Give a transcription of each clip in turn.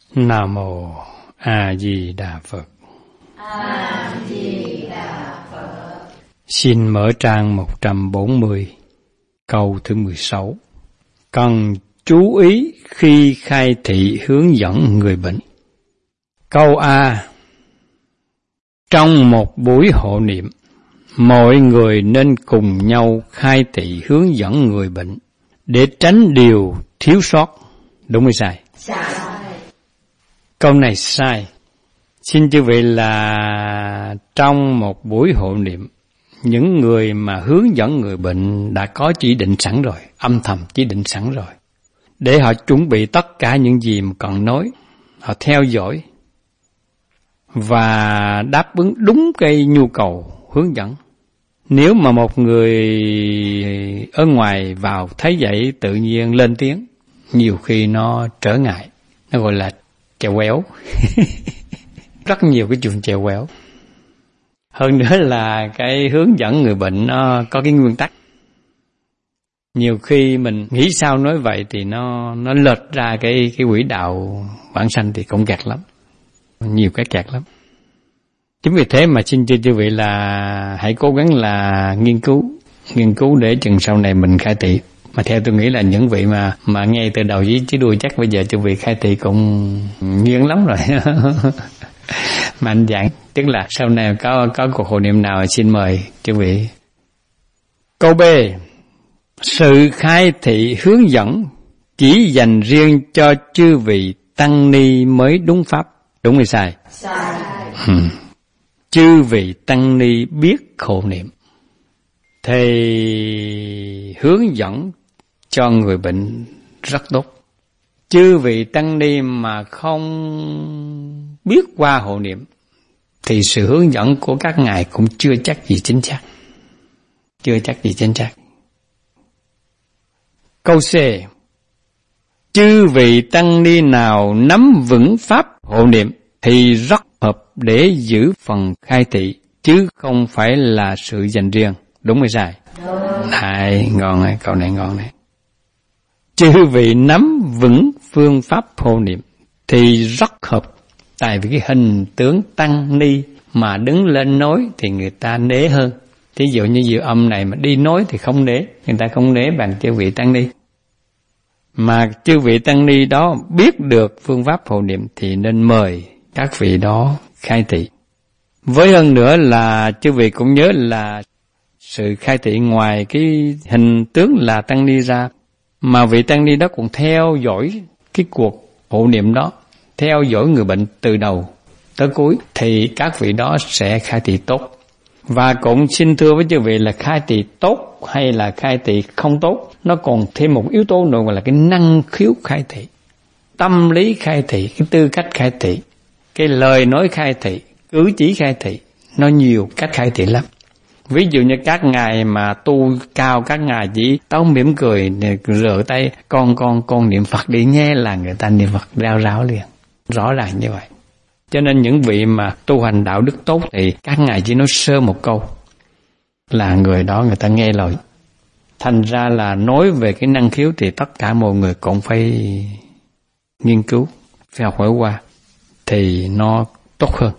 Nam mô A Di Đà Phật. A Di Đà Phật. Xin mở trang 140, câu thứ 16. Cần chú ý khi khai thị hướng dẫn người bệnh. Câu A. Trong một buổi hộ niệm, mọi người nên cùng nhau khai thị hướng dẫn người bệnh để tránh điều thiếu sót. Đúng hay sai? Sai. Câu này sai. Xin chư vị là trong một buổi hộ niệm, những người mà hướng dẫn người bệnh đã có chỉ định sẵn rồi, âm thầm chỉ định sẵn rồi, để họ chuẩn bị tất cả những gì mà cần nói, họ theo dõi và đáp ứng đúng cái nhu cầu hướng dẫn. Nếu mà một người ở ngoài vào thấy vậy tự nhiên lên tiếng, nhiều khi nó trở ngại, nó gọi là chèo quéo. Rất nhiều cái chuyện chèo quéo. Hơn nữa là cái hướng dẫn người bệnh nó có cái nguyên tắc. Nhiều khi mình nghĩ sao nói vậy thì nó lệch ra cái quỹ đạo bản sanh thì cũng kẹt lắm. Nhiều cái kẹt lắm. Chính vì thế mà xin chư vị là hãy cố gắng là nghiên cứu để chừng sau này mình khai thị. Mà theo tôi nghĩ là những vị mà nghe từ đầu chứ đuôi chắc bây giờ chư vị khai thị cũng nghiêng lắm rồi. Mạnh dạn, tức là sau này có cuộc hội niệm nào xin mời chư vị. Câu B. Sự khai thị hướng dẫn chỉ dành riêng cho chư vị tăng ni mới đúng pháp. Đúng hay sai? Sai. Chư vị tăng ni biết hộ niệm thì hướng dẫn cho người bệnh rất tốt. Chư vị tăng ni mà không biết qua hộ niệm thì sự hướng dẫn của các ngài cũng chưa chắc gì chính xác. Câu C. Chư vị tăng ni nào nắm vững pháp hộ niệm thì rất hợp để giữ phần khai thị, chứ không phải là sự dành riêng. Đúng hay sai? Này, ngon này, câu này ngon này. Chư vị nắm vững phương pháp hộ niệm thì rất hợp. Tại vì cái hình tướng tăng ni mà đứng lên nói thì người ta nể hơn. Thí dụ như diệu âm này mà đi nói thì không nể, người ta không nể bằng chư vị tăng ni. Mà chư vị tăng ni đó biết được phương pháp hộ niệm thì nên mời các vị đó khai thị. Với hơn nữa là chư vị cũng nhớ là sự khai thị ngoài cái hình tướng là tăng ni ra, mà vị tăng ni đó cũng theo dõi cái cuộc hộ niệm đó, theo dõi người bệnh từ đầu tới cuối, thì các vị đó sẽ khai thị tốt. Và cũng xin thưa với chư vị là khai thị tốt hay là khai thị không tốt, nó còn thêm một yếu tố nữa gọi là cái năng khiếu khai thị, tâm lý khai thị, cái tư cách khai thị, cái lời nói khai thị, cử chỉ khai thị, nó nhiều cách khai thị lắm. Ví dụ như các ngài mà tu cao, các ngài chỉ tao mỉm cười, rửa tay, con niệm Phật đi nghe là người ta niệm Phật rao ráo liền. Rõ ràng như vậy. Cho nên những vị mà tu hành đạo đức tốt thì các ngài chỉ nói sơ một câu là người đó người ta nghe lời. Thành ra là nói về cái năng khiếu thì tất cả mọi người cũng phải nghiên cứu, phải học hỏi qua thì nó tốt hơn.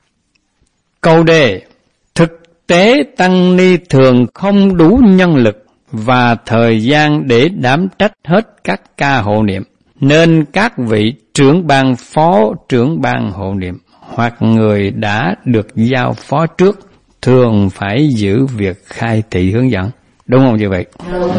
Câu D. Thực tế tăng ni thường không đủ nhân lực và thời gian để đảm trách hết các ca hộ niệm, nên các vị trưởng ban, phó trưởng ban hộ niệm hoặc người đã được giao phó trước thường phải giữ việc khai thị hướng dẫn. Đúng không như vậy? Đúng.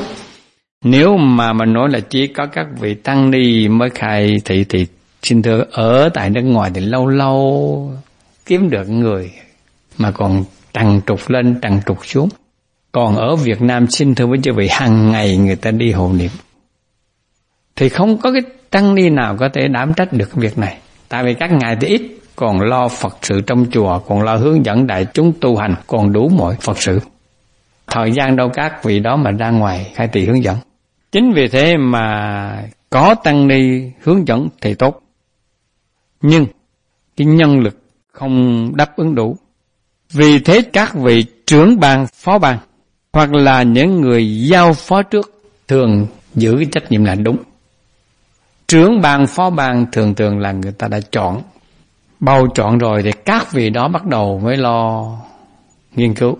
Nếu mà mình nói là chỉ có các vị tăng ni mới khai thị thì xin thưa ở tại nước ngoài thì lâu lâu kiếm được người mà còn trằn trục lên trằn trục xuống. Còn ở Việt Nam xin thưa với chư vị hàng ngày người ta đi hộ niệm thì không có cái tăng ni nào có thể đảm trách được cái việc này. Tại vì các ngài thì ít, còn lo Phật sự trong chùa, còn lo hướng dẫn đại chúng tu hành, còn đủ mọi Phật sự. Thời gian đâu các vị đó mà ra ngoài khai thị hướng dẫn. Chính vì thế mà có tăng ni hướng dẫn thì tốt. Nhưng cái nhân lực không đáp ứng đủ. Vì thế các vị trưởng ban, phó ban hoặc là những người giao phó trước thường giữ cái trách nhiệm là đúng. Trưởng ban, phó ban thường thường là người ta đã chọn, bầu chọn rồi thì các vị đó bắt đầu mới lo nghiên cứu.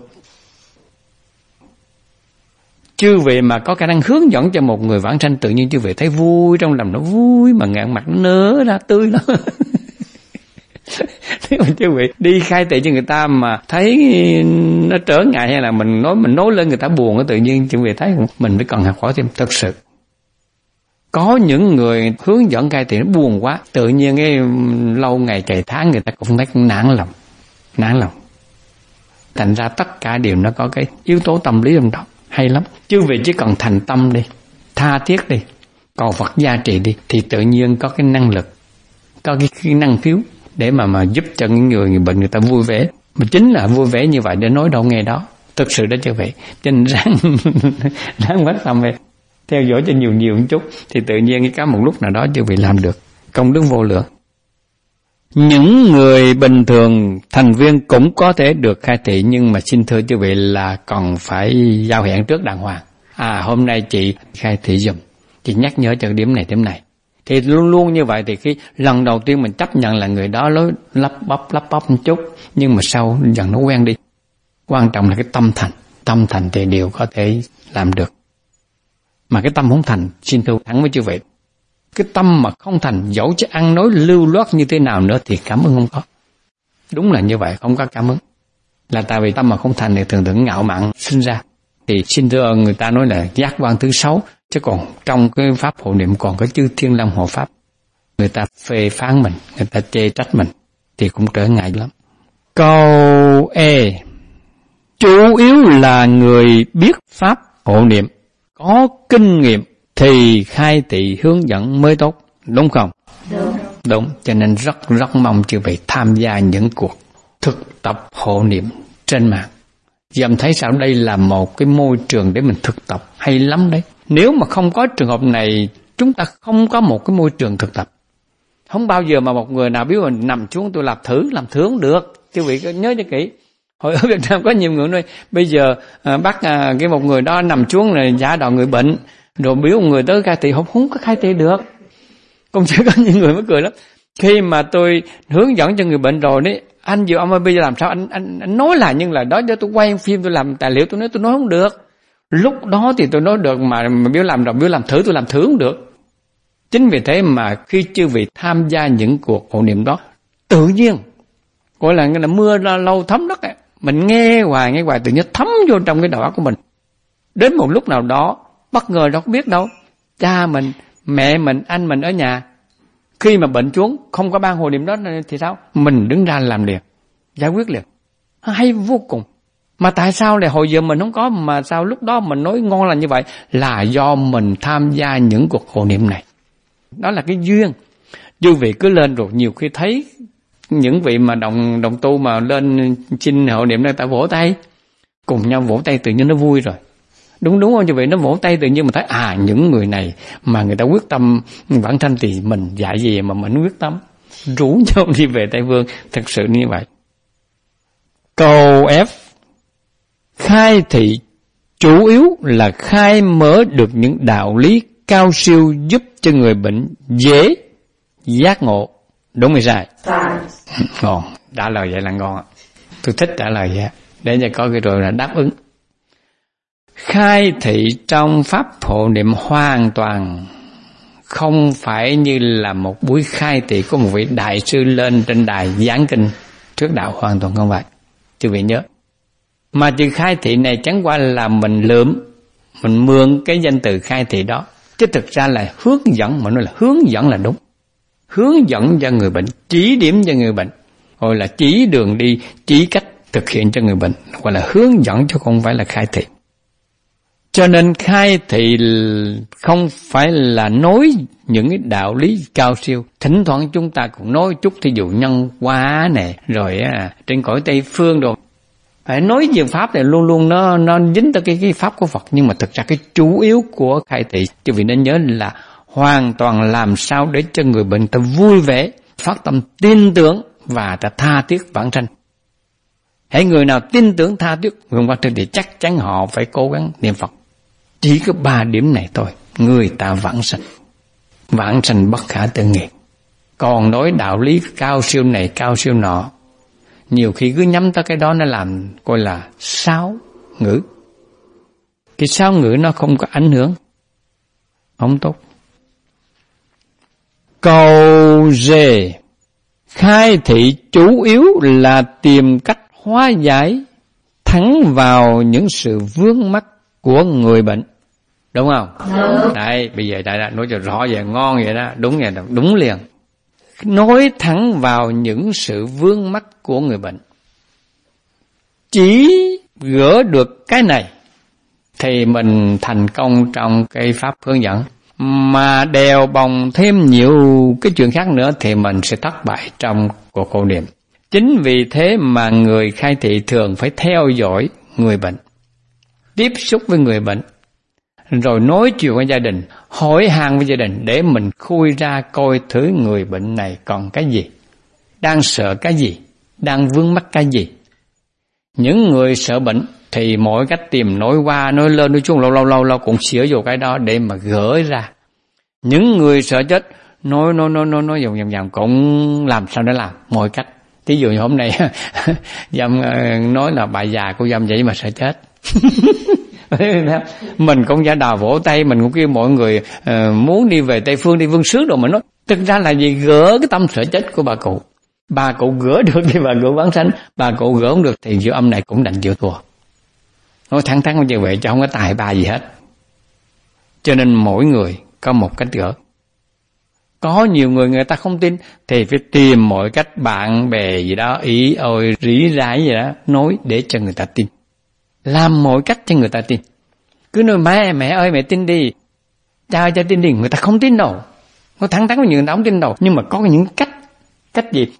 Chư vị mà có khả năng hướng dẫn cho một người vãng sanh, tự nhiên chư vị thấy vui, trong lòng nó vui mà ngạn mặt nó nở ra tươi lắm. Nếu mà chư vị đi khai thị cho người ta mà thấy nó trở ngại hay là mình nói lên người ta buồn, tự nhiên chư vị thấy mình phải cần học hỏi thêm. Thật sự có những người hướng dẫn khai thị nó buồn quá, tự nhiên cái lâu ngày ngày tháng người ta cũng thấy nản lòng. Thành ra tất cả đều nó có cái yếu tố tâm lý trong đó. Hay lắm. Chư vị chỉ cần thành tâm đi, tha thiết đi, cầu Phật gia trì đi, thì tự nhiên có cái năng lực, có cái năng khiếu để mà giúp cho những người bệnh người ta vui vẻ. Mà chính là vui vẻ như vậy để nói đâu nghe đó. Thực sự đó chư vị. Cho nên ráng phát tâm về theo dõi cho nhiều một chút, thì tự nhiên cái một lúc nào đó chư vị làm được công đức vô lượng. Những người bình thường thành viên cũng có thể được khai thị, nhưng mà xin thưa chư vị là còn phải giao hẹn trước đàng hoàng. Hôm nay chị khai thị giùm, chị nhắc nhở cho điểm này. Thì luôn luôn như vậy, thì khi lần đầu tiên mình chấp nhận là người đó lắp bắp một chút, nhưng mà sau dần nó quen đi. Quan trọng là cái tâm thành thì đều có thể làm được. Mà cái tâm không thành, xin thưa thẳng với chư vị, cái tâm mà không thành, dẫu cho ăn nói lưu loát như thế nào nữa thì cảm ơn không có. Đúng là như vậy, không có cảm ơn. Là tại vì tâm mà không thành thì thường ngạo mạn sinh ra. Thì xin thưa người ta nói là giác quan thứ 6, chứ còn trong cái pháp hộ niệm còn có chư Thiên Long hộ pháp. Người ta phê phán mình, người ta chê trách mình thì cũng trở ngại lắm. Câu E. Chủ yếu là người biết pháp hộ niệm, có kinh nghiệm thì khai thị hướng dẫn mới tốt, đúng không? Đúng. Cho nên rất mong chư vị tham gia những cuộc thực tập hộ niệm trên mạng. Dầm thấy sao đây là một cái môi trường để mình thực tập hay lắm đấy. Nếu mà không có trường hợp này, chúng ta không có một cái môi trường thực tập. Không bao giờ mà một người nào biết mình nằm xuống tôi làm thử không được. Chư vị nhớ cho kỹ. Hồi ở Việt Nam có nhiều người nói bây giờ bắt cái một người đó nằm xuống là giả đò người bệnh, rồi biểu một người tới khai thị, không có khai thị được. Cũng chỉ có những người mới cười lắm. Khi mà tôi hướng dẫn cho người bệnh rồi đấy, anh Diệu ông ơi bây giờ làm sao anh nói là, nhưng là đó tôi quay phim, tôi làm tài liệu, tôi nói không được. Lúc đó thì tôi nói được, mà biểu làm rồi biểu làm thử, tôi làm thử không được. Chính vì thế mà khi chư vị tham gia những cuộc hộ niệm đó, tự nhiên gọi là mưa lâu thấm đất ấy. Mình nghe hoài tự nhiên thấm vô trong cái đầu óc của mình. Đến một lúc nào đó bất ngờ đâu có biết đâu, cha mình, mẹ mình, anh mình ở nhà khi mà bệnh xuống không có ban hộ niệm đó thì sao? Mình đứng ra làm liền, giải quyết liền. Hay vô cùng. Mà tại sao lại hồi giờ mình không có, mà sao lúc đó mình nói ngon là như vậy? Là do mình tham gia những cuộc hộ niệm này. Đó là cái duyên. Chư vị cứ lên rồi nhiều khi thấy những vị mà đồng tu mà lên xin hộ niệm này ta vỗ tay, cùng nhau vỗ tay tự nhiên nó vui rồi. Đúng không chư vị? Nó vỗ tay tự nhiên mình thấy những người này mà người ta quyết tâm bản thân thì mình dạy gì mà mình quyết tâm rủ nhau đi về Tây Phương. Thật sự như vậy. Câu F. Khai thị chủ yếu là khai mở được những đạo lý cao siêu giúp cho người bệnh dễ giác ngộ. Đúng hay sai? Ngon. Trả lời vậy là ngon. Tôi thích trả lời vậy. Để cho có cái rồi là đáp ứng. Khai thị trong pháp hộ niệm hoàn toàn không phải như là một buổi khai thị của một vị đại sư lên trên đài giảng kinh trước đạo, hoàn toàn không phải. Chư vị nhớ. Mà chữ khai thị này chẳng qua là mình mình mượn cái danh từ khai thị đó. Chứ thực ra là hướng dẫn, mà nói là hướng dẫn là đúng. Hướng dẫn cho người bệnh, chỉ điểm cho người bệnh, hoặc là chỉ đường đi, chỉ cách thực hiện cho người bệnh, hoặc là hướng dẫn chứ không phải là khai thị. Cho nên khai thị không phải là nói những cái đạo lý cao siêu. Thỉnh thoảng chúng ta cũng nói chút, thí dụ nhân hóa nè, rồi trên cõi Tây Phương rồi. Phải nói về pháp này luôn luôn nó dính tới cái pháp của Phật, nhưng mà thực ra cái chủ yếu của khai thị, chứ vì nên nhớ là hoàn toàn làm sao để cho người bệnh ta vui vẻ, phát tâm tin tưởng và ta tha thiết vãng sanh. Hãy người nào tin tưởng tha thiết vãng sanh thì chắc chắn họ phải cố gắng niệm Phật. Chỉ có 3 điểm này thôi, người ta vãng sanh. vãng sanh bất khả tư nghị. Còn nói đạo lý cao siêu này cao siêu nọ, nhiều khi cứ nhắm tới cái đó nó làm gọi là sáo ngữ. Cái sáo ngữ nó không có ảnh hưởng, không tốt. Câu D. Khai thị chủ yếu là tìm cách hóa giải thắng vào những sự vướng mắc của người bệnh. Đúng không? Đúng. Đây, bây giờ đại nói cho rõ vậy, ngon vậy đó, đúng vậy đó, đúng liền. Nói thẳng vào những sự vướng mắc của người bệnh. Chỉ gỡ được cái này thì mình thành công trong cái pháp hướng dẫn. Mà đèo bồng thêm nhiều cái chuyện khác nữa thì mình sẽ thất bại trong cuộc hộ niệm. Chính vì thế mà người khai thị thường phải theo dõi người bệnh, tiếp xúc với người bệnh, rồi nói chuyện với gia đình, hỏi han với gia đình để mình khui ra coi thử người bệnh này còn cái gì, đang sợ cái gì, đang vướng mắc cái gì. Những người sợ bệnh thì mỗi cách tìm nói qua, nói lên, nói chung lâu cũng sửa vô cái đó để mà gỡ ra. Những người sợ chết nói vòng cũng làm sao để làm mọi cách. Ví dụ như hôm nay dâm nói là bà già của dâm vậy mà sợ chết. Mình cũng giả đào vỗ tay, mình cũng kêu mọi người muốn đi về Tây Phương, đi Vương Xứ rồi mà nói. Thực ra là gì? Gỡ cái tâm sợ chết của bà cụ. Bà cụ gỡ được thì bà cụ vãng sanh, bà cụ gỡ không được thì giữa âm này cũng đành chịu thua. Nói thẳng như vậy chứ không có tài ba gì hết. Cho nên mỗi người có một cách gỡ. Có nhiều người ta không tin thì phải tìm mọi cách, bạn bè gì đó, ý ôi rỉ rải gì đó, nói để cho người ta tin. Làm mọi cách cho người ta tin. Cứ nói mẹ ơi mẹ tin đi, cha tin đi, người ta không tin đâu. Nó thẳng với người ta không tin đâu. Nhưng mà có những cách gì?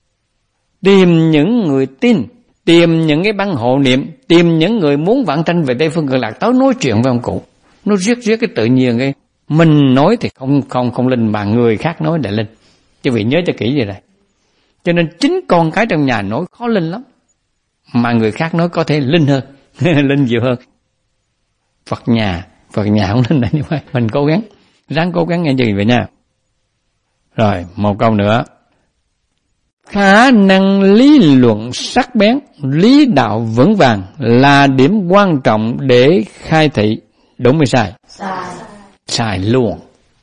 Tìm những người tin, tìm những cái băng hộ niệm, tìm những người muốn vãng sanh về Tây Phương Cực Lạc tới nói chuyện với ông cụ. Nó riết cái tự nhiên cái mình nói thì không linh, mà người khác nói để linh. Chứ vì nhớ cho kỹ vậy này. Cho nên chính con cái trong nhà nói khó linh lắm, mà người khác nói có thể linh hơn, linh nhiều hơn. Phật nhà không linh là như vậy. Mình ráng cố gắng nghe gì vậy nha. Rồi, một câu nữa. Khả năng lý luận sắc bén, lý đạo vững vàng là điểm quan trọng để khai thị. Đúng hay sai? Sai luôn.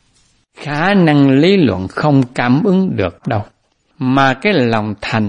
Khả năng lý luận không cảm ứng được đâu. Mà cái lòng thành,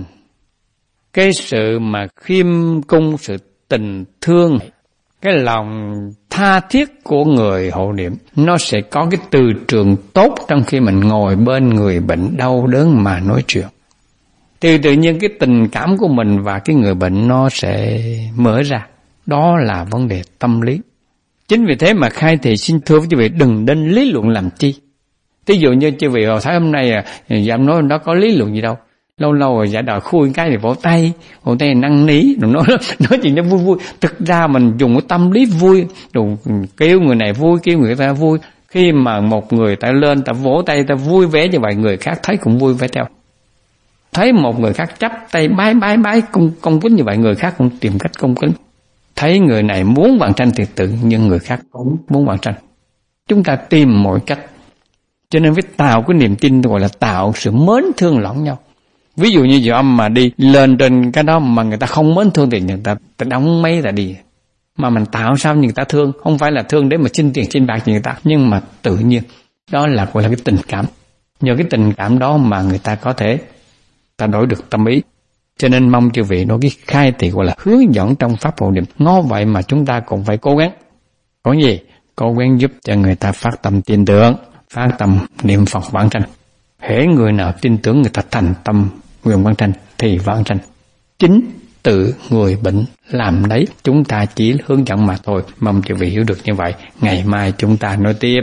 cái sự mà khiêm cung, sự tình thương, cái lòng tha thiết của người hộ niệm, nó sẽ có cái từ trường tốt trong khi mình ngồi bên người bệnh đau đớn mà nói chuyện. Thì tự nhiên cái tình cảm của mình và cái người bệnh nó sẽ mở ra. Đó là vấn đề tâm lý. Chính vì thế mà khai thị xin thưa với quý vị, đừng nên lý luận làm chi. Ví dụ như quý vị thấy hôm nay dám nói đó có lý luận gì đâu. Lâu rồi giả đòi khui cái thì vỗ tay năn ní, rồi nói chuyện nó vui. Thực ra mình dùng cái tâm lý vui, rồi kêu người này vui, kêu người ta vui. Khi mà một người ta lên, ta vỗ tay, ta vui vẻ như vậy, người khác thấy cũng vui vẻ theo. Thấy một người khác chắp tay bái cung kính như vậy, người khác cũng tìm cách cung kính. Thấy người này muốn vãng sanh thì tự nhiên người khác cũng muốn vãng sanh. Chúng ta tìm mọi cách. Cho nên phải tạo cái niềm tin, gọi là tạo sự mến thương lẫn nhau. Ví dụ như giờ âm mà đi lên trên cái đó mà người ta không mến thương thì người ta đóng mấy ta đi. Mà mình tạo sao người ta thương, không phải là thương để mà xin tiền xin bạc cho người ta, nhưng mà tự nhiên. Đó là gọi là cái tình cảm. Nhờ cái tình cảm đó mà người ta có thể ta đổi được tâm ý. Cho nên mong chư vị nói cái khai thị gọi là hướng dẫn trong pháp hộ niệm. Ngó vậy mà chúng ta cũng phải cố gắng. Có gì? Cố gắng giúp cho người ta phát tâm tin tưởng, phát tâm niệm Phật vãng sanh. Hễ người nào tin tưởng người ta thành tâm nguyện vãng sanh thì vãng sanh. Chính tự người bệnh làm đấy, chúng ta chỉ hướng dẫn mà thôi. Mong chư vị hiểu được như vậy. Ngày mai chúng ta nói tiếp.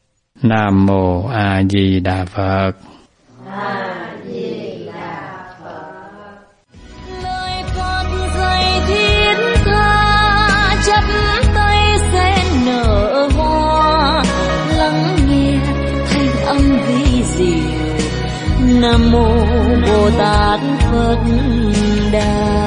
Nam Mô A Di Đà Phật. Nam Mô Bồ Tát Phật Đà.